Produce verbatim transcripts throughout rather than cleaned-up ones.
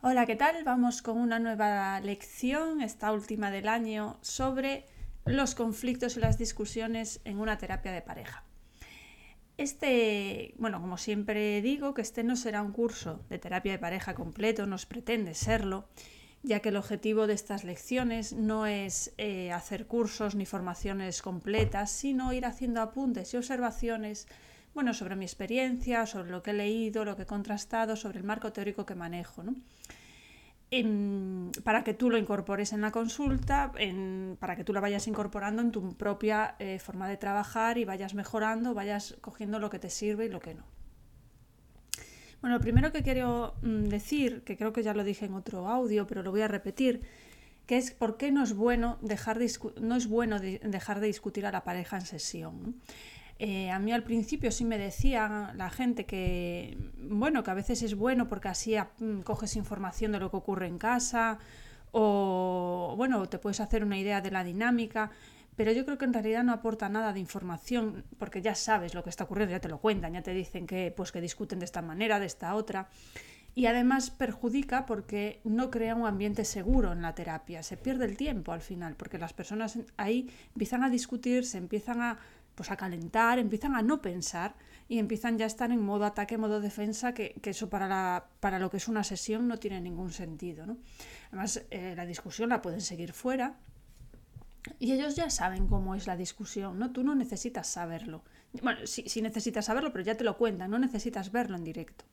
Hola, ¿qué tal? Vamos con una nueva lección, esta última del año, sobre los conflictos y las discusiones en una terapia de pareja. Este, bueno, como siempre digo, que este no será un curso de terapia de pareja completo, no pretende serlo, ya que el objetivo de estas lecciones no es eh, hacer cursos ni formaciones completas, sino ir haciendo apuntes y observaciones bueno, sobre mi experiencia, sobre lo que he leído, lo que he contrastado, sobre el marco teórico que manejo, ¿no? En, para que tú lo incorpores en la consulta, en, para que tú lo vayas incorporando en tu propia eh, forma de trabajar y vayas mejorando, vayas cogiendo lo que te sirve y lo que no. Bueno, lo primero que quiero mm, decir, que creo que ya lo dije en otro audio, pero lo voy a repetir, que es por qué no es bueno dejar de, no es bueno de, dejar de discutir a la pareja en sesión, ¿no? Eh, a mí al principio sí me decía la gente que, bueno, que a veces es bueno porque así mm, coges información de lo que ocurre en casa o, bueno, te puedes hacer una idea de la dinámica, pero yo creo que en realidad no aporta nada de información porque ya sabes lo que está ocurriendo, ya te lo cuentan, ya te dicen que, pues, que discuten de esta manera, de esta otra. Y además perjudica porque no crea un ambiente seguro en la terapia. Se pierde el tiempo al final, porque las personas ahí empiezan a discutir, se empiezan a, pues a calentar, empiezan a no pensar y empiezan ya a estar en modo ataque, modo defensa, que, que eso para, la, para lo que es una sesión no tiene ningún sentido, ¿no? Además, eh, la discusión la pueden seguir fuera y ellos ya saben cómo es la discusión, ¿no? Tú no necesitas saberlo. Bueno, sí, sí necesitas saberlo, pero ya te lo cuentan, no necesitas verlo en directo.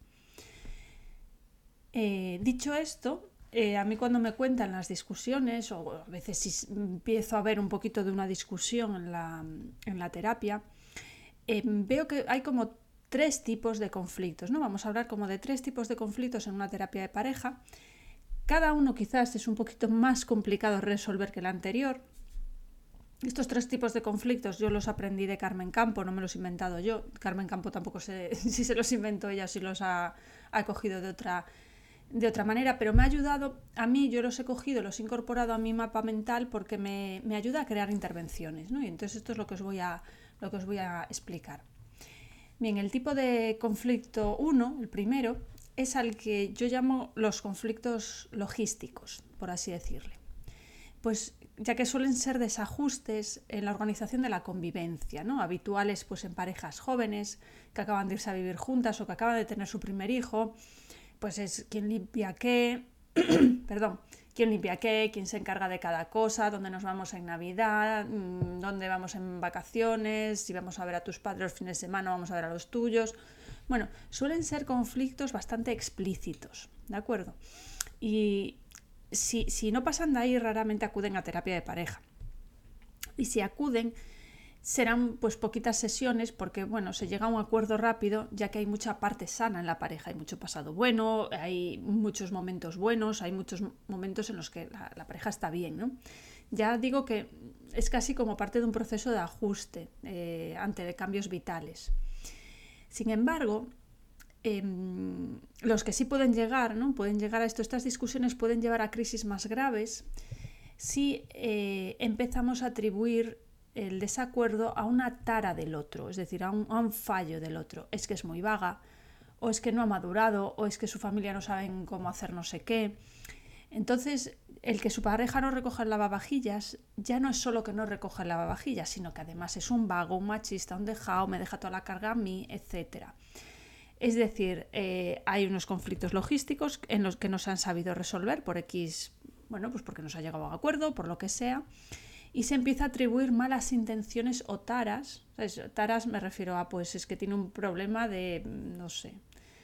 Eh, dicho esto, eh, a mí cuando me cuentan las discusiones, o a veces si empiezo a ver un poquito de una discusión en la, en la terapia, eh, veo que hay como tres tipos de conflictos, ¿no? Vamos a hablar como de tres tipos de conflictos en una terapia de pareja. Cada uno quizás es un poquito más complicado de resolver que el anterior. Estos tres tipos de conflictos yo los aprendí de Carmen Campo, no me los he inventado yo. Carmen Campo tampoco sé si se los inventó ella, si los ha, ha cogido de otra de otra manera, pero me ha ayudado, a mí yo los he cogido, los he incorporado a mi mapa mental porque me, me ayuda a crear intervenciones, ¿no? Y entonces esto es lo que os voy a, lo que os voy a explicar. Bien, el tipo de conflicto uno, el primero, es al que yo llamo los conflictos logísticos, por así decirle. Pues ya que suelen ser desajustes en la organización de la convivencia, ¿no? Habituales pues en parejas jóvenes que acaban de irse a vivir juntas o que acaban de tener su primer hijo, pues es quién limpia qué, perdón, quién limpia qué, quién se encarga de cada cosa, dónde nos vamos en Navidad, dónde vamos en vacaciones, si vamos a ver a tus padres los fines de semana, vamos a ver a los tuyos. Bueno, suelen ser conflictos bastante explícitos, ¿de acuerdo? Y si, si no pasan de ahí, raramente acuden a terapia de pareja. Y si acuden, serán pues poquitas sesiones porque bueno, se llega a un acuerdo rápido ya que hay mucha parte sana en la pareja, hay mucho pasado bueno, hay muchos momentos buenos, hay muchos momentos en los que la, la pareja está bien, ¿no? Ya digo que es casi como parte de un proceso de ajuste eh, ante cambios vitales. Sin embargo, eh, los que sí pueden llegar, ¿no? Pueden llegar a esto, estas discusiones pueden llevar a crisis más graves si eh, empezamos a atribuir el desacuerdo a una tara del otro, es decir, a un, a un fallo del otro. Es que es muy vaga, o es que no ha madurado, o es que su familia no saben cómo hacer no sé qué. Entonces, el que su pareja no recoja el lavavajillas ya no es solo que no recoja el lavavajillas, sino que además es un vago, un machista, un dejado, me deja toda la carga a mí, etcétera. Es decir, eh, hay unos conflictos logísticos en los que no se han sabido resolver por X, bueno, pues porque no se ha llegado a acuerdo, por lo que sea, y se empieza a atribuir malas intenciones o taras. ¿Sabes? Taras me refiero a, pues es que tiene un problema de, no sé,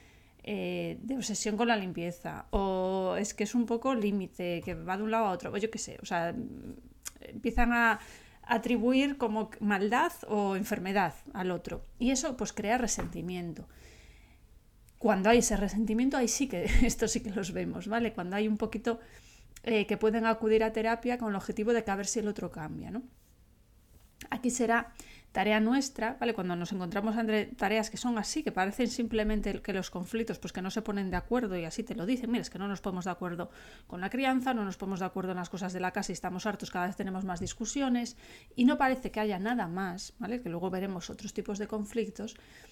eh, de obsesión con la limpieza, o es que es un poco límite, que va de un lado a otro, o yo qué sé, o sea, empiezan a atribuir como maldad o enfermedad al otro, y eso pues crea resentimiento. Cuando hay ese resentimiento, ahí sí que, esto sí que los vemos, ¿vale? Cuando hay un poquito eh, que pueden acudir a terapia con el objetivo de que a ver si el otro cambia, ¿no? Aquí será tarea nuestra, ¿vale? Cuando nos encontramos entre tareas que son así, que parecen simplemente que los conflictos, pues que no se ponen de acuerdo y así te lo dicen, mira, es que no nos ponemos de acuerdo con la crianza, no nos ponemos de acuerdo en las cosas de la casa y estamos hartos, cada vez tenemos más discusiones y no parece que haya nada más, ¿vale? Que luego veremos otros tipos de conflictos.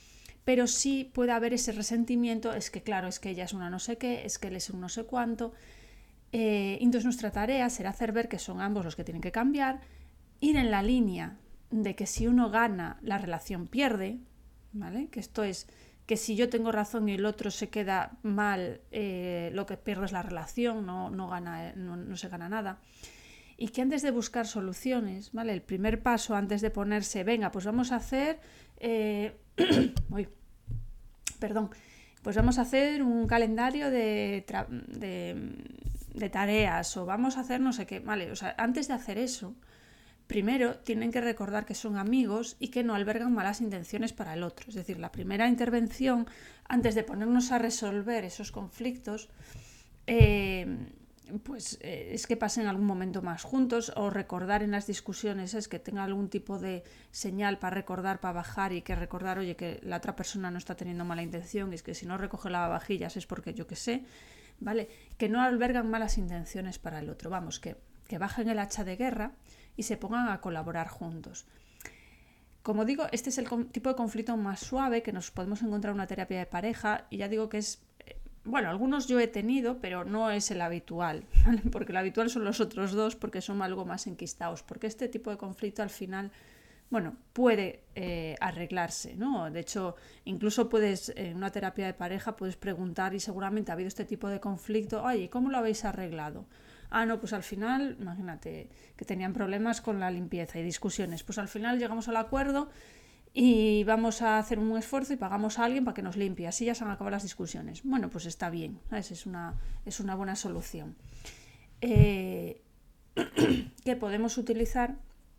pero sí puede haber ese resentimiento, es que claro, es que ella es una no sé qué, es que él es un no sé cuánto. Eh, entonces nuestra tarea será hacer ver que son ambos los que tienen que cambiar, ir en la línea de que si uno gana, la relación pierde, ¿vale? Que esto es que si yo tengo razón y el otro se queda mal, eh, lo que pierde es la relación, no, no, gana, no, no se gana nada. Y que antes de buscar soluciones, ¿vale? El primer paso antes de ponerse, venga, pues vamos a hacer... Eh... Uy, perdón. Pues vamos a hacer un calendario de, tra- de, de tareas o vamos a hacer no sé qué. Vale, o sea, antes de hacer eso, primero tienen que recordar que son amigos y que no albergan malas intenciones para el otro. Es decir, la primera intervención, antes de ponernos a resolver esos conflictos, eh, pues eh, es que pasen algún momento más juntos o recordar en las discusiones es que tenga algún tipo de señal para recordar, para bajar y que recordar, oye, que la otra persona no está teniendo mala intención y es que si no recoge lavavajillas es porque yo qué sé, ¿vale? Que no albergan malas intenciones para el otro, vamos, que, que bajen el hacha de guerra y se pongan a colaborar juntos. Como digo, este es el tipo de conflicto más suave que nos podemos encontrar en una terapia de pareja y ya digo que es... Bueno, algunos yo he tenido, pero no es el habitual, ¿vale? Porque el habitual son los otros dos porque son algo más enquistados, porque este tipo de conflicto al final, bueno, puede eh, arreglarse, ¿no? De hecho, incluso puedes, en una terapia de pareja, puedes preguntar y seguramente ha habido este tipo de conflicto, oye, ¿cómo lo habéis arreglado? Ah, no, pues al final, imagínate, que tenían problemas con la limpieza y discusiones, pues al final llegamos al acuerdo y vamos a hacer un esfuerzo y pagamos a alguien para que nos limpie, así ya se han acabado las discusiones. Bueno, pues está bien, ¿sabes? Es una, es una buena solución. Eh, que podemos utilizar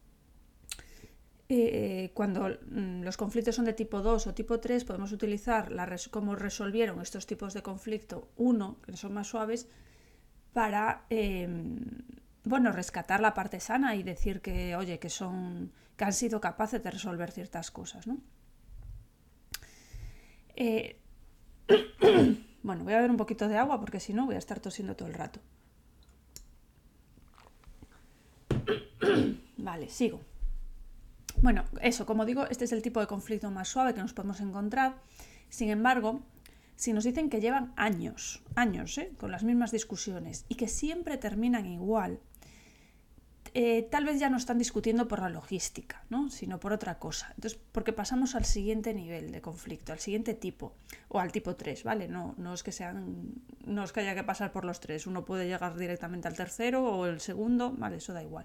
eh, cuando mm, los conflictos son de tipo dos o tipo tres, podemos utilizar la res- cómo resolvieron estos tipos de conflicto uno, que son más suaves, para... Eh, bueno, rescatar la parte sana y decir que, oye, que son, que han sido capaces de resolver ciertas cosas, ¿no? Eh, bueno, voy a beber un poquito de agua porque si no voy a estar tosiendo todo el rato. Vale, sigo. Bueno, eso, como digo, este es el tipo de conflicto más suave que nos podemos encontrar. Sin embargo, si nos dicen que llevan años, años, ¿eh? Con las mismas discusiones y que siempre terminan igual, Eh, tal vez ya no están discutiendo por la logística, ¿no? Sino por otra cosa. Entonces, porque pasamos al siguiente nivel de conflicto, al siguiente tipo, o al tipo tres, ¿vale? No, no es que sean, no es que haya que pasar por los tres, uno puede llegar directamente al tercero o el segundo, vale, eso da igual.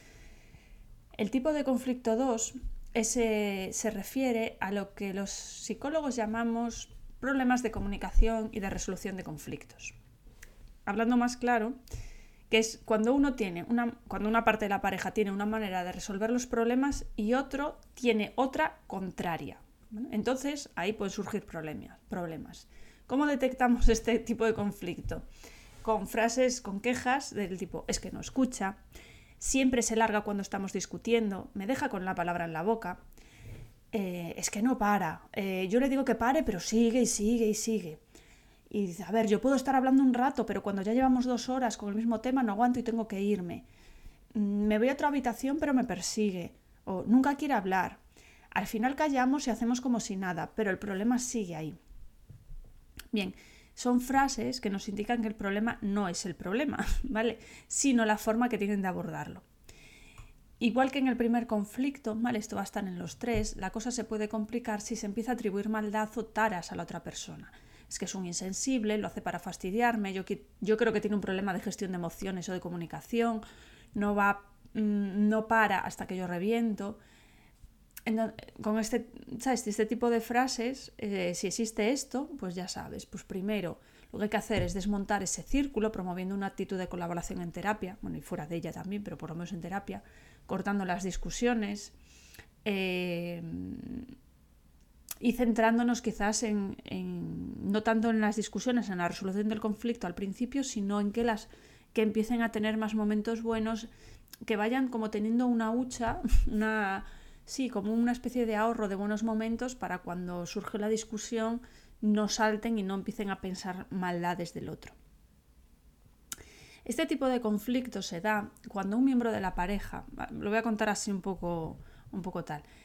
El tipo de conflicto dos ese, se refiere a lo que los psicólogos llamamos problemas de comunicación y de resolución de conflictos. Hablando más claro, que es cuando uno tiene una, cuando una parte de la pareja tiene una manera de resolver los problemas y otro tiene otra contraria. ¿Vale? Entonces ahí pueden surgir problemas, problemas. ¿Cómo detectamos este tipo de conflicto? Con frases, con quejas del tipo, es que no escucha, siempre se larga cuando estamos discutiendo, me deja con la palabra en la boca, eh, es que no para, eh, yo le digo que pare, pero sigue y sigue y sigue. Y dice, a ver, yo puedo estar hablando un rato, pero cuando ya llevamos dos horas con el mismo tema no aguanto y tengo que irme. Me voy a otra habitación pero me persigue. O nunca quiere hablar. Al final callamos y hacemos como si nada, pero el problema sigue ahí. Bien, son frases que nos indican que el problema no es el problema, ¿vale? Sino la forma que tienen de abordarlo. Igual que en el primer conflicto, ¿vale? Esto va a estar en los tres, la cosa se puede complicar si se empieza a atribuir maldad o taras a la otra persona. Es que es un insensible, lo hace para fastidiarme, yo, yo creo que tiene un problema de gestión de emociones o de comunicación, no va, no para hasta que yo reviento. Entonces, con este, ¿sabes? Este tipo de frases, eh, si existe esto, pues ya sabes, pues primero lo que hay que hacer es desmontar ese círculo promoviendo una actitud de colaboración en terapia, bueno, y fuera de ella también, pero por lo menos en terapia, cortando las discusiones, eh, y centrándonos quizás en, en no tanto en las discusiones, en la resolución del conflicto al principio, sino en que las que empiecen a tener más momentos buenos, que vayan como teniendo una hucha, una sí, como una especie de ahorro de buenos momentos para cuando surge la discusión no salten y no empiecen a pensar maldades del otro. Este tipo de conflicto se da cuando un miembro de la pareja, lo voy a contar así un poco, un poco tal,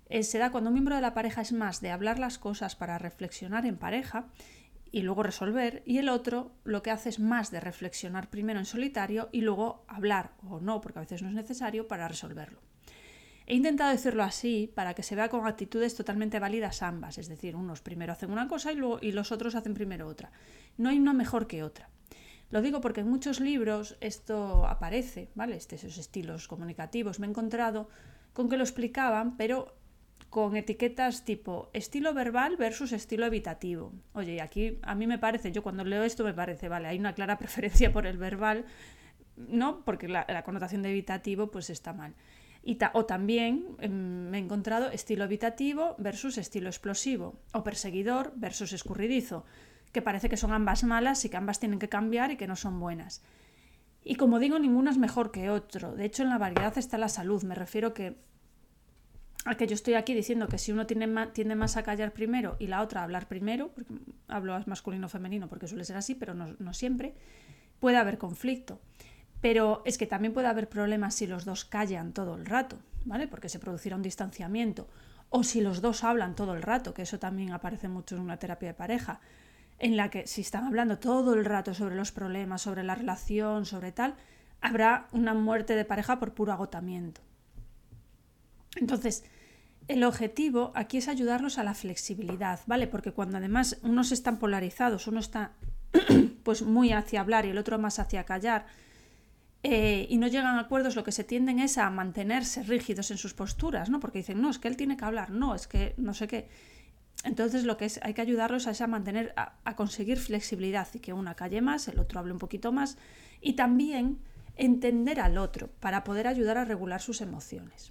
eh, se da cuando un miembro de la pareja es más de hablar las cosas para reflexionar en pareja y luego resolver, y el otro lo que hace es más de reflexionar primero en solitario y luego hablar, o no, porque a veces no es necesario, para resolverlo. He intentado decirlo así para que se vea con actitudes totalmente válidas ambas, es decir, unos primero hacen una cosa y, luego, y los otros hacen primero otra. No hay una mejor que otra. Lo digo porque en muchos libros esto aparece, ¿vale? Este, esos estilos comunicativos. Me he encontrado con que lo explicaban, pero con etiquetas tipo estilo verbal versus estilo evitativo. Oye, y aquí a mí me parece, yo cuando leo esto me parece, vale, hay una clara preferencia por el verbal, ¿no? Porque la, la connotación de evitativo pues está mal. Y ta- o también eh, me he encontrado estilo evitativo versus estilo explosivo, o perseguidor versus escurridizo, que parece que son ambas malas y que ambas tienen que cambiar y que no son buenas. Y como digo, ninguna es mejor que otro. De hecho, en la variedad está la salud. Me refiero que a que yo estoy aquí diciendo que si uno tiende más, tiende más a callar primero y la otra a hablar primero, porque hablo masculino o femenino porque suele ser así, pero no, no siempre, puede haber conflicto. Pero es que también puede haber problemas si los dos callan todo el rato, ¿vale? Porque se producirá un distanciamiento. O si los dos hablan todo el rato, que eso también aparece mucho en una terapia de pareja, en la que si están hablando todo el rato sobre los problemas, sobre la relación, sobre tal, habrá una muerte de pareja por puro agotamiento. Entonces, el objetivo aquí es ayudarlos a la flexibilidad, ¿vale? Porque cuando además unos están polarizados, uno está pues muy hacia hablar y el otro más hacia callar, eh, y no llegan a acuerdos, lo que se tienden es a mantenerse rígidos en sus posturas, ¿no? Porque dicen, no, es que él tiene que hablar, no, es que no sé qué. Entonces lo que es, hay que ayudarlos es a mantener, a, a conseguir flexibilidad y que una calle más, el otro hable un poquito más, y también entender al otro para poder ayudar a regular sus emociones.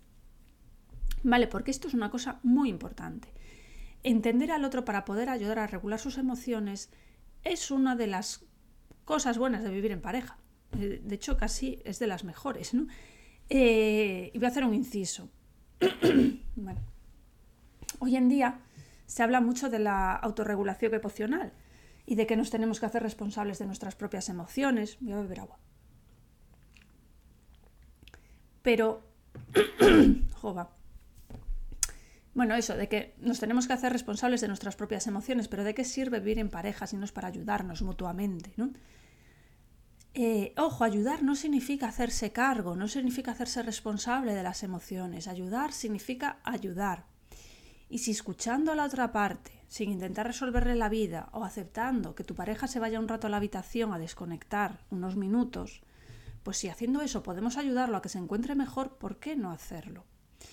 Vale, porque esto es una cosa muy importante. Entender al otro para poder ayudar a regular sus emociones es una de las cosas buenas de vivir en pareja. De hecho, casi es de las mejores, ¿no? Eh, y voy a hacer un inciso. Bueno, hoy en día se habla mucho de la autorregulación emocional y de que nos tenemos que hacer responsables de nuestras propias emociones. Voy a beber agua. Pero, jova. Bueno, eso, de que nos tenemos que hacer responsables de nuestras propias emociones, pero ¿de qué sirve vivir en pareja si no es para ayudarnos mutuamente, ¿no? Eh, ojo, ayudar no significa hacerse cargo, no significa hacerse responsable de las emociones. Ayudar significa ayudar. Y si escuchando a la otra parte, sin intentar resolverle la vida o aceptando que tu pareja se vaya un rato a la habitación a desconectar unos minutos, pues si haciendo eso podemos ayudarlo a que se encuentre mejor, ¿por qué no hacerlo?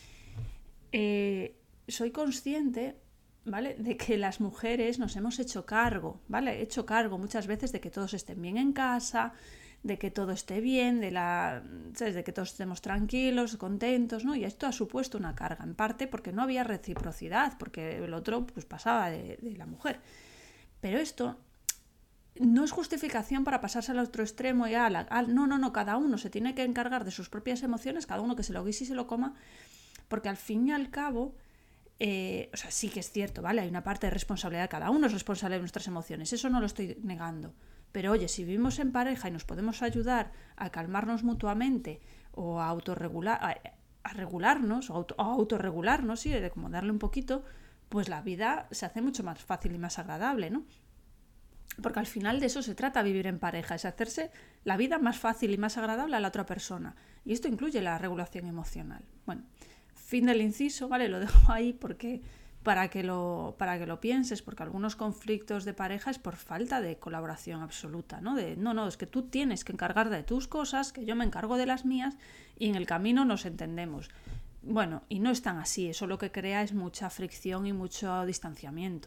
Eh, soy consciente, ¿vale?, de que las mujeres nos hemos hecho cargo, ¿vale? He hecho cargo muchas veces de que todos estén bien en casa, de que todo esté bien, de, la, ¿sabes?, de que todos estemos tranquilos, contentos, ¿no? Y esto ha supuesto una carga, en parte porque no había reciprocidad, porque el otro pues pasaba de, de la mujer. Pero esto no es justificación para pasarse al otro extremo y a la, a, no, no, no, cada uno se tiene que encargar de sus propias emociones, cada uno que se lo guise y se lo coma, porque al fin y al cabo, eh, o sea, sí que es cierto, ¿vale? Hay una parte de responsabilidad, cada uno es responsable de nuestras emociones, eso no lo estoy negando. Pero oye, si vivimos en pareja y nos podemos ayudar a calmarnos mutuamente o a autorregular, a, a regularnos o auto, a autorregularnos, sí, de como darle un poquito, pues la vida se hace mucho más fácil y más agradable, ¿no? Porque al final de eso se trata vivir en pareja, es hacerse la vida más fácil y más agradable a la otra persona. Y esto incluye la regulación emocional. Bueno, fin del inciso, ¿vale? Lo dejo ahí porque para que lo, para que lo pienses, porque algunos conflictos de pareja es por falta de colaboración absoluta, ¿no? De, no, no, es que tú tienes que encargar de tus cosas, que yo me encargo de las mías y en el camino nos entendemos. Bueno, y no es tan así, eso lo que crea es mucha fricción y mucho distanciamiento.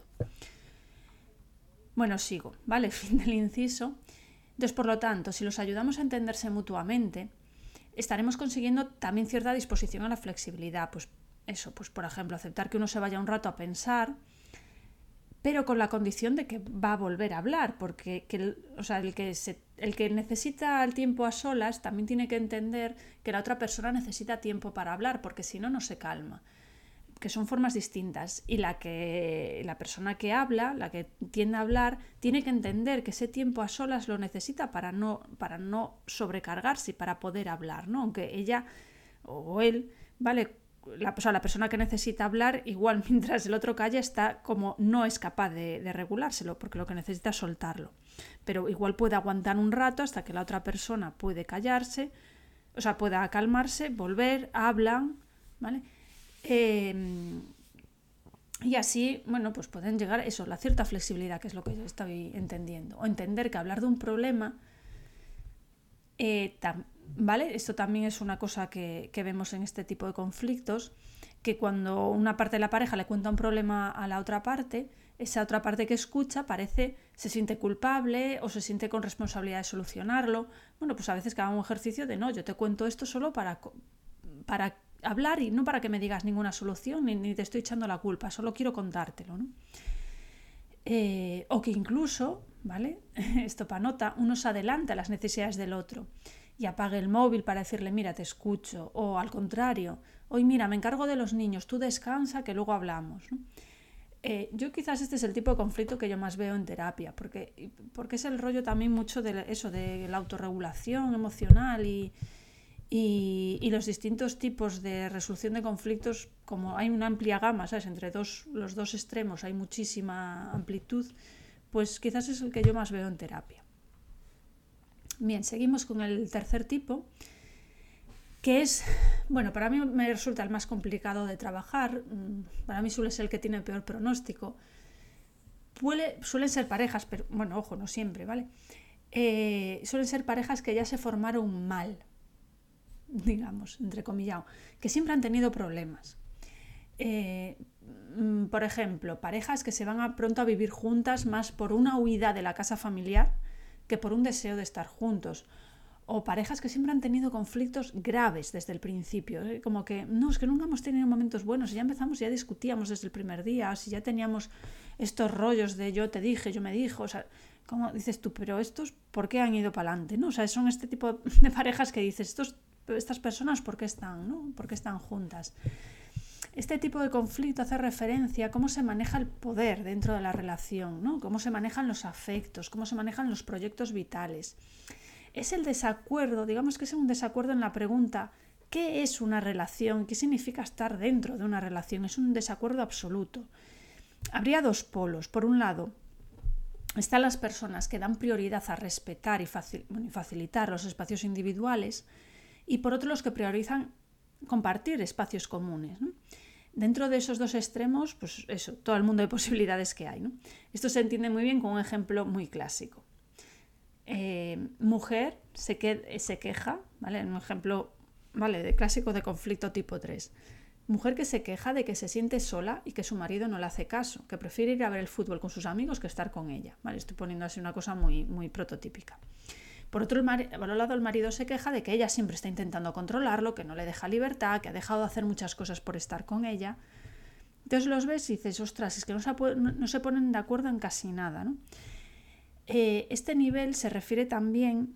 Bueno, sigo, ¿vale? Fin del inciso. Entonces, por lo tanto, si los ayudamos a entenderse mutuamente, estaremos consiguiendo también cierta disposición a la flexibilidad. Pues eso, pues por ejemplo, aceptar que uno se vaya un rato a pensar, pero con la condición de que va a volver a hablar, porque que el, o sea, el, que se, el que necesita el tiempo a solas también tiene que entender que la otra persona necesita tiempo para hablar, porque si no, no se calma. Que son formas distintas, y la que la persona que habla, la que tiende a hablar, tiene que entender que ese tiempo a solas lo necesita para no, para no sobrecargarse y para poder hablar, ¿no? Aunque ella o él, ¿vale?, la, o sea, la persona que necesita hablar, igual mientras el otro calla, está como no es capaz de, de regulárselo, porque lo que necesita es soltarlo. Pero igual puede aguantar un rato hasta que la otra persona puede callarse, o sea, pueda calmarse, volver, hablan, ¿vale? Eh, y así, bueno, pues pueden llegar a eso, la cierta flexibilidad, que es lo que yo estoy entendiendo. O entender que hablar de un problema, eh, tam, ¿vale? Esto también es una cosa que, que vemos en este tipo de conflictos, que cuando una parte de la pareja le cuenta un problema a la otra parte, esa otra parte que escucha parece, se siente culpable o se siente con responsabilidad de solucionarlo. Bueno, pues a veces que haga un ejercicio de no, yo te cuento esto solo para, para hablar y no para que me digas ninguna solución ni, ni te estoy echando la culpa, solo quiero contártelo, ¿no? Eh, o que incluso, ¿vale? Esto para nota, uno se adelanta a las necesidades del otro y apague el móvil para decirle, mira, te escucho, o al contrario, hoy mira, me encargo de los niños, tú descansa que luego hablamos, ¿no? Eh, yo quizás este es el tipo de conflicto que yo más veo en terapia, porque, porque es el rollo también mucho de eso, de la autorregulación emocional y, y, y los distintos tipos de resolución de conflictos, como hay una amplia gama, ¿sabes? Entre dos, los dos extremos hay muchísima amplitud, pues quizás es el que yo más veo en terapia. Bien, seguimos con el tercer tipo, que es, bueno, para mí me resulta el más complicado de trabajar, para mí suele ser el que tiene el peor pronóstico. Puede, suelen ser parejas, pero bueno, ojo, no siempre, ¿vale? Eh, suelen ser parejas que ya se formaron mal, digamos, entrecomillado, que siempre han tenido problemas. Eh, por ejemplo, parejas que se van a pronto a vivir juntas más por una huida de la casa familiar que por un deseo de estar juntos. O parejas que siempre han tenido conflictos graves desde el principio, ¿eh? Como que, no, es que nunca hemos tenido momentos buenos, y ya empezamos, ya discutíamos desde el primer día, si ya teníamos estos rollos de yo te dije, yo me dijo, o sea, como dices tú, pero estos, ¿por qué han ido para adelante? ¿No? O sea, son este tipo de parejas que dices, estos, estas personas, ¿por qué están, ¿no? ¿Por qué están juntas? Este tipo de conflicto hace referencia a cómo se maneja el poder dentro de la relación, ¿no? Cómo se manejan los afectos, cómo se manejan los proyectos vitales. Es el desacuerdo, digamos que es un desacuerdo en la pregunta ¿qué es una relación? ¿Qué significa estar dentro de una relación? Es un desacuerdo absoluto. Habría dos polos. Por un lado, están las personas que dan prioridad a respetar y facilitar los espacios individuales, y por otro los que priorizan compartir espacios comunes, ¿no? Dentro de esos dos extremos, pues eso, todo el mundo de posibilidades que hay, ¿no? Esto se entiende muy bien con un ejemplo muy clásico. Eh, mujer se, que, se queja, ¿vale? Un ejemplo, ¿vale? De clásico de conflicto tipo tres. Mujer que se queja de que se siente sola y que su marido no le hace caso, que prefiere ir a ver el fútbol con sus amigos que estar con ella, ¿vale? Estoy poniendo así una cosa muy, muy prototípica. Por otro lado, el marido se queja de que ella siempre está intentando controlarlo, que no le deja libertad, que ha dejado de hacer muchas cosas por estar con ella. Entonces los ves y dices, ostras, es que no se, no se ponen de acuerdo en casi nada, ¿no? Eh, este nivel se refiere también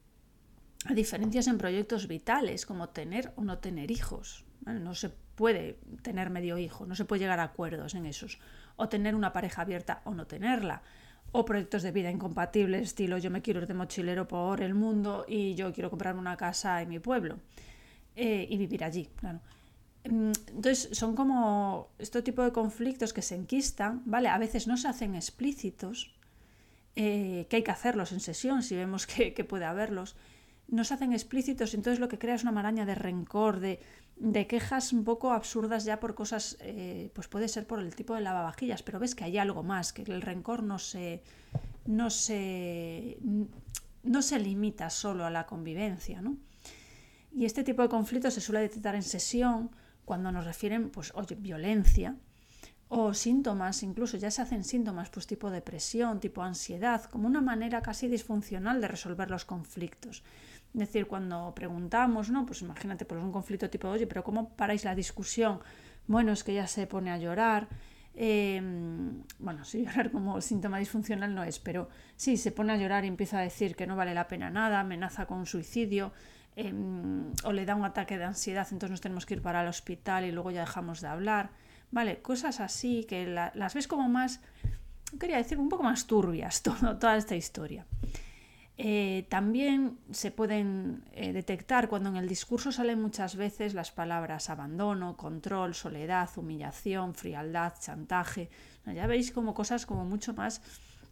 a diferencias en proyectos vitales, como tener o no tener hijos. Bueno, no se puede tener medio hijo, no se puede llegar a acuerdos en esos. O tener una pareja abierta o no tenerla. O proyectos de vida incompatibles, estilo yo me quiero ir de mochilero por el mundo y yo quiero comprar una casa en mi pueblo eh, y vivir allí, claro. Entonces son como este tipo de conflictos que se enquistan, ¿vale? A veces no se hacen explícitos, eh, que hay que hacerlos en sesión si vemos que, que puede haberlos. No se hacen explícitos, entonces lo que crea es una maraña de rencor, de, de quejas un poco absurdas ya por cosas, eh, pues puede ser por el tipo de lavavajillas, pero ves que hay algo más, que el rencor no se, no se, no se limita solo a la convivencia, ¿no? Y este tipo de conflictos se suele detectar en sesión cuando nos refieren, pues, oye, violencia o síntomas, incluso ya se hacen síntomas, pues tipo depresión, tipo ansiedad, como una manera casi disfuncional de resolver los conflictos. Es decir, cuando preguntamos, ¿no? Pues imagínate, pues un conflicto tipo, oye, pero ¿cómo paráis la discusión? Bueno, es que ella se pone a llorar. Eh, bueno, sí, llorar como síntoma disfuncional no es, pero sí, se pone a llorar y empieza a decir que no vale la pena nada, amenaza con suicidio, eh, o le da un ataque de ansiedad, entonces nos tenemos que ir para el hospital y luego ya dejamos de hablar. Vale, cosas así que la, las ves como más, quería decir, un poco más turbias todo, toda esta historia. Eh, también se pueden eh, detectar cuando en el discurso salen muchas veces las palabras abandono, control, soledad, humillación, frialdad, chantaje. Ya veis como cosas como mucho más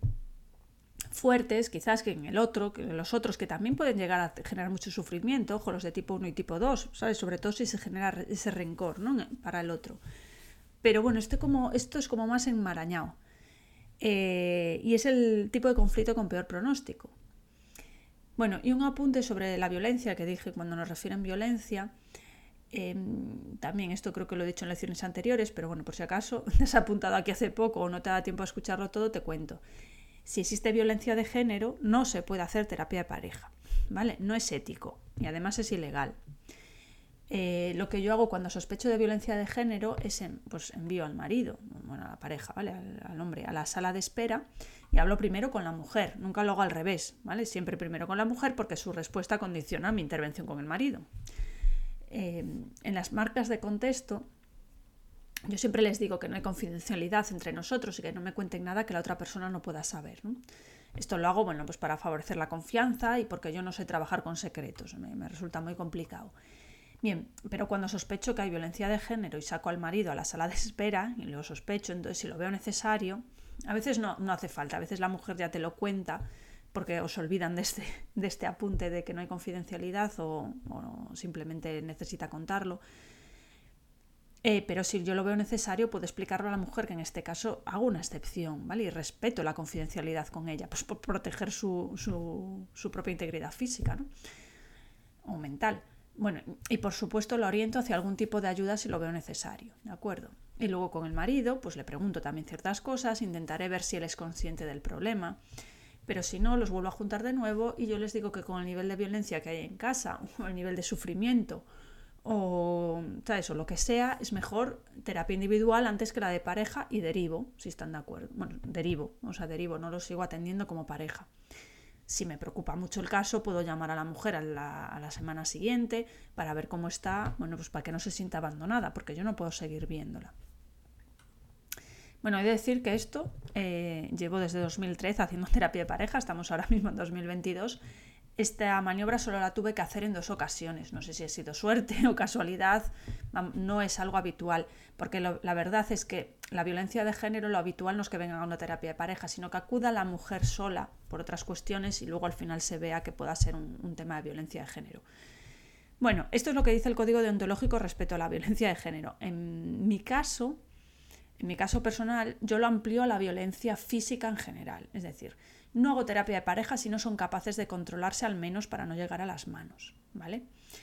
fuertes quizás que en el otro, que en los otros, que también pueden llegar a generar mucho sufrimiento, ojo, los de tipo uno y tipo dos, ¿sabes? Sobre todo si se genera ese rencor, ¿no? Para el otro. Pero bueno, esto, como, esto es como más enmarañado. Eh, y es el tipo de conflicto con peor pronóstico. Bueno, y un apunte sobre la violencia que dije cuando nos refieren violencia. Eh, también esto creo que lo he dicho en lecciones anteriores, pero bueno, por si acaso te has apuntado aquí hace poco o no te da tiempo a escucharlo todo, te cuento. Si existe violencia de género, no se puede hacer terapia de pareja, ¿vale? No es ético y además es ilegal. Eh, lo que yo hago cuando sospecho de violencia de género es en, pues envío al marido, bueno, a la pareja, ¿vale? Al, al hombre, a la sala de espera y hablo primero con la mujer, nunca lo hago al revés, ¿vale? Siempre primero con la mujer porque su respuesta condiciona mi intervención con el marido. Eh, en las marcas de contexto, yo siempre les digo que no hay confidencialidad entre nosotros y que no me cuenten nada que la otra persona no pueda saber, ¿no? Esto lo hago, bueno, pues para favorecer la confianza y porque yo no sé trabajar con secretos, me, me resulta muy complicado. Bien, pero cuando sospecho que hay violencia de género y saco al marido a la sala de espera y lo sospecho, entonces si lo veo necesario, a veces no, no hace falta, a veces la mujer ya te lo cuenta porque os olvidan de este, de este apunte de que no hay confidencialidad o, o simplemente necesita contarlo. Eh, pero si yo lo veo necesario, puedo explicarlo a la mujer que en este caso hago una excepción, ¿vale? Y respeto la confidencialidad con ella, pues por proteger su, su, su propia integridad física, ¿no? O mental. Bueno, y por supuesto lo oriento hacia algún tipo de ayuda si lo veo necesario, ¿de acuerdo? Y luego con el marido, pues le pregunto también ciertas cosas, intentaré ver si él es consciente del problema, pero si no, los vuelvo a juntar de nuevo y yo les digo que con el nivel de violencia que hay en casa, o el nivel de sufrimiento, o, ¿sabes? O lo que sea, es mejor terapia individual antes que la de pareja y derivo, si están de acuerdo. Bueno, derivo, o sea, derivo, no lo sigo atendiendo como pareja. Si me preocupa mucho el caso, puedo llamar a la mujer a la, a la semana siguiente para ver cómo está, bueno, pues para que no se sienta abandonada, porque yo no puedo seguir viéndola. Bueno, he de decir que esto eh, llevo desde dos mil trece haciendo terapia de pareja, estamos ahora mismo en dos mil veintidós. Esta maniobra solo la tuve que hacer en dos ocasiones, no sé si ha sido suerte o casualidad, no es algo habitual, porque lo, la verdad es que la violencia de género, lo habitual no es que vengan a una terapia de pareja, sino que acuda la mujer sola por otras cuestiones y luego al final se vea que pueda ser un, un tema de violencia de género. Bueno, esto es lo que dice el Código Deontológico respecto a la violencia de género. En mi caso, en mi caso personal, yo lo amplío a la violencia física en general, es decir, no hago terapia de pareja si no son capaces de controlarse al menos para no llegar a las manos, ¿vale?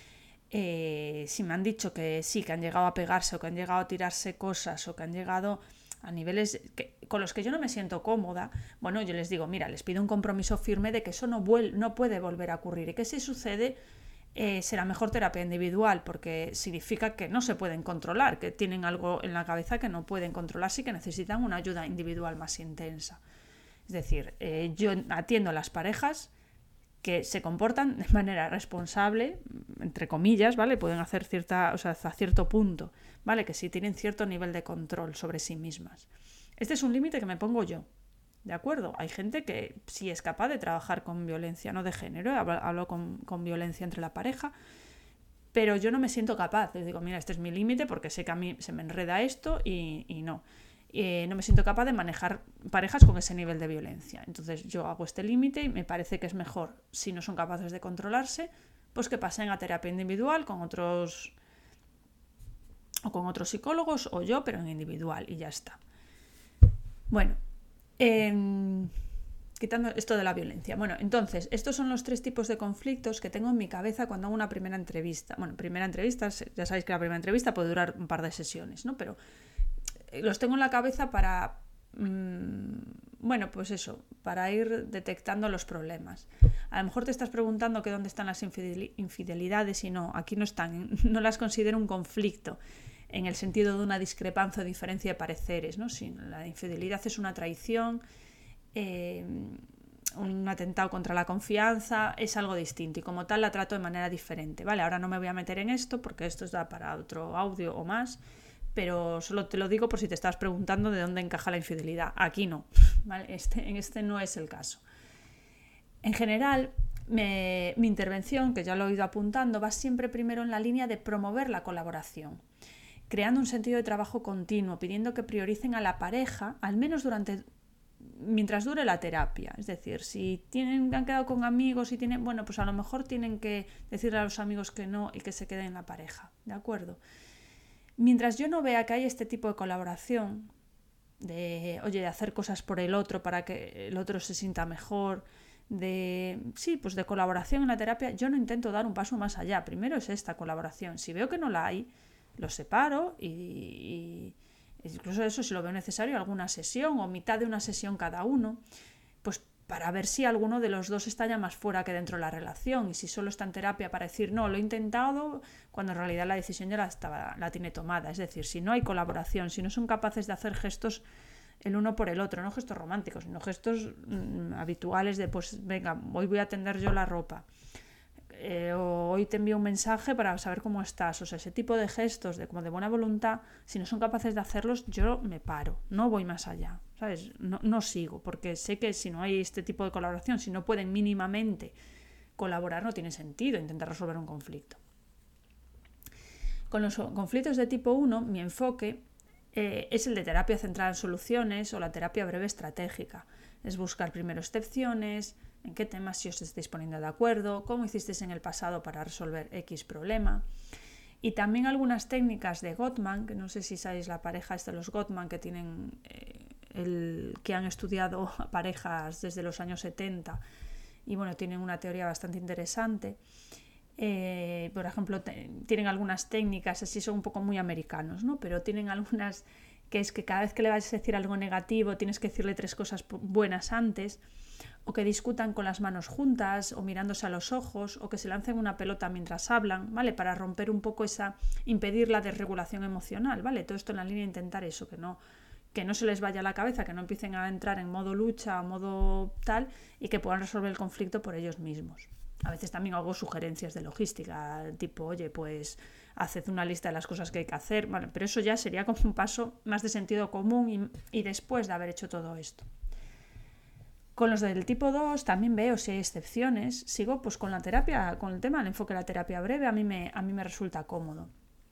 Eh, si me han dicho que sí, que han llegado a pegarse o que han llegado a tirarse cosas o que han llegado a niveles que, con los que yo no me siento cómoda, bueno, yo les digo, mira, les pido un compromiso firme de que eso no, vuel- no puede volver a ocurrir y que si sucede eh, será mejor terapia individual porque significa que no se pueden controlar, que tienen algo en la cabeza que no pueden controlarse y que necesitan una ayuda individual más intensa. Es decir, eh, yo atiendo a las parejas que se comportan de manera responsable, entre comillas, ¿vale? Pueden hacer cierta, o sea, hasta cierto punto, ¿vale? Que sí tienen cierto nivel de control sobre sí mismas. Este es un límite que me pongo yo, ¿de acuerdo? Hay gente que sí es capaz de trabajar con violencia, no de género, hablo, hablo con, con violencia entre la pareja, pero yo no me siento capaz. Les digo, mira, este es mi límite porque sé que a mí se me enreda esto y, y no. Eh, no me siento capaz de manejar parejas con ese nivel de violencia. Entonces yo hago este límite y me parece que es mejor, si no son capaces de controlarse, pues que pasen a terapia individual con otros o con otros psicólogos o yo, pero en individual y ya está. Bueno, eh, quitando esto de la violencia. Bueno, entonces, estos son los tres tipos de conflictos que tengo en mi cabeza cuando hago una primera entrevista. Bueno, primera entrevista, ya sabéis que la primera entrevista puede durar un par de sesiones, ¿no? Pero los tengo en la cabeza para, mmm, bueno, pues eso, para ir detectando los problemas. A lo mejor te estás preguntando que dónde están las infidelidades y no, aquí no están, no las considero un conflicto en el sentido de una discrepancia o diferencia de pareceres, ¿no? Si la infidelidad es una traición, eh, un atentado contra la confianza, es algo distinto y como tal la trato de manera diferente, ¿vale? Ahora no me voy a meter en esto porque esto da para otro audio o más, pero solo te lo digo por si te estás preguntando de dónde encaja la infidelidad. Aquí no, ¿vale? Este, en este no es el caso. En general, me, mi intervención, que ya lo he ido apuntando, va siempre primero en la línea de promover la colaboración, creando un sentido de trabajo continuo, pidiendo que prioricen a la pareja, al menos durante mientras dure la terapia. Es decir, si tienen, han quedado con amigos y tienen, bueno, pues a lo mejor tienen que decirle a los amigos que no y que se queden en la pareja, ¿de acuerdo? Mientras yo no vea que hay este tipo de colaboración, de, oye, de hacer cosas por el otro para que el otro se sienta mejor, de, sí, pues de colaboración en la terapia, yo no intento dar un paso más allá. Primero es esta colaboración. Si veo que no la hay, los separo y, y incluso eso, si lo veo necesario, alguna sesión o mitad de una sesión cada uno, pues para ver si alguno de los dos está ya más fuera que dentro de la relación, y si solo está en terapia para decir no, lo he intentado, cuando en realidad la decisión ya la, estaba, la tiene tomada. Es decir, si no hay colaboración, si no son capaces de hacer gestos el uno por el otro, no gestos románticos, sino gestos mmm, habituales de pues venga, hoy voy a tender yo la ropa, eh, o hoy te envío un mensaje para saber cómo estás, o sea, ese tipo de gestos de como de buena voluntad, si no son capaces de hacerlos, yo me paro, no voy más allá, ¿sabes? No, no sigo, porque sé que si no hay este tipo de colaboración, si no pueden mínimamente colaborar, no tiene sentido intentar resolver un conflicto. Con los conflictos de tipo uno, mi enfoque eh, es el de terapia centrada en soluciones o la terapia breve estratégica. Es buscar primero excepciones, en qué temas si os estáis poniendo de acuerdo, cómo hicisteis en el pasado para resolver X problema. Y también algunas técnicas de Gottman, que no sé si sabéis la pareja esta de los Gottman, que tienen eh, el, que han estudiado a parejas desde los años setenta y bueno, tienen una teoría bastante interesante. Eh, por ejemplo, te, tienen algunas técnicas, así son un poco muy americanos, ¿no? Pero tienen algunas que es que cada vez que le vas a decir algo negativo tienes que decirle tres cosas buenas antes, o que discutan con las manos juntas o mirándose a los ojos, o que se lancen una pelota mientras hablan, ¿vale? Para romper un poco esa, impedir la desregulación emocional, ¿vale? Todo esto en la línea de intentar eso, que no, que no se les vaya a la cabeza, que no empiecen a entrar en modo lucha, modo tal, y que puedan resolver el conflicto por ellos mismos. A veces también hago sugerencias de logística, tipo, oye, pues haced una lista de las cosas que hay que hacer, bueno, pero eso ya sería como un paso más de sentido común y, y después de haber hecho todo esto. Con los del tipo dos también veo si hay excepciones. Sigo pues con la terapia, con el tema del enfoque de la terapia breve, a mí me, a mí me resulta cómodo.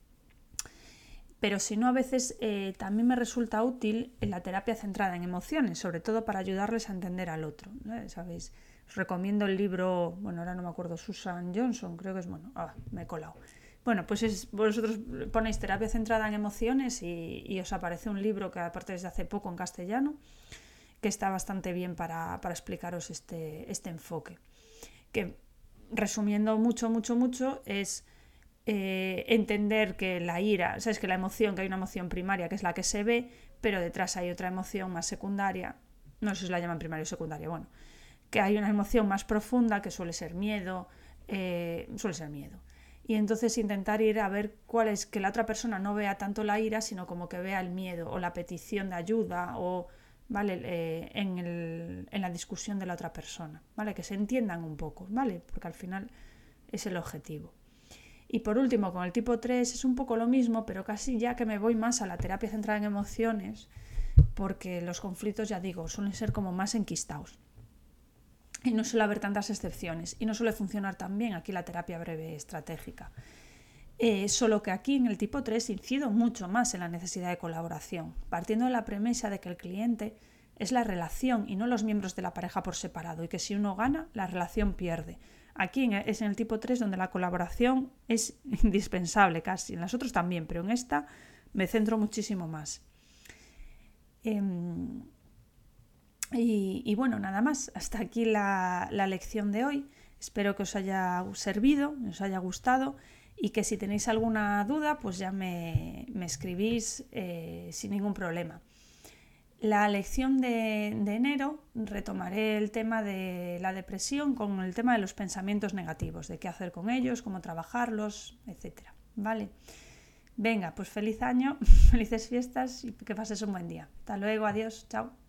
Pero si no, a veces eh, también me resulta útil en la terapia centrada en emociones, sobre todo para ayudarles a entender al otro, ¿no? ¿Sabéis? Os recomiendo el libro, bueno, ahora no me acuerdo, Susan Johnson, creo que es, bueno, ah, me he colado. Bueno, pues es, vosotros ponéis terapia centrada en emociones y, y os aparece un libro que aparte desde hace poco en castellano, que está bastante bien para, para explicaros este, este enfoque. Que, resumiendo mucho, mucho, mucho, es eh, entender que la ira, sabes que la emoción, que hay una emoción primaria que es la que se ve, pero detrás hay otra emoción más secundaria, no sé si la llaman primaria o secundaria, bueno, que hay una emoción más profunda que suele ser miedo, eh, suele ser miedo. Y entonces intentar ir a ver cuál es, que la otra persona no vea tanto la ira, sino como que vea el miedo o la petición de ayuda o, ¿vale? Eh, en, el, en la discusión de la otra persona, ¿vale? Que se entiendan un poco, ¿vale? Porque al final es el objetivo. Y por último, con el tipo tres es un poco lo mismo, pero casi ya que me voy más a la terapia centrada en emociones, porque los conflictos, ya digo, suelen ser como más enquistados. Y no suele haber tantas excepciones y no suele funcionar tan bien aquí la terapia breve estratégica. Eh, solo que aquí en el tipo tres incido mucho más en la necesidad de colaboración, partiendo de la premisa de que el cliente es la relación y no los miembros de la pareja por separado, y que si uno gana, la relación pierde. Aquí es en el tipo tres donde la colaboración es indispensable casi, en las otras también, pero en esta me centro muchísimo más. Eh, Y, y bueno, nada más, hasta aquí la, la lección de hoy. Espero que os haya servido, os haya gustado, y que si tenéis alguna duda, pues ya me, me escribís eh, sin ningún problema. La lección de, de enero retomaré el tema de la depresión con el tema de los pensamientos negativos, de qué hacer con ellos, cómo trabajarlos, etcétera. ¿Vale? Venga, pues feliz año, felices fiestas y que pases un buen día. Hasta luego, adiós, chao.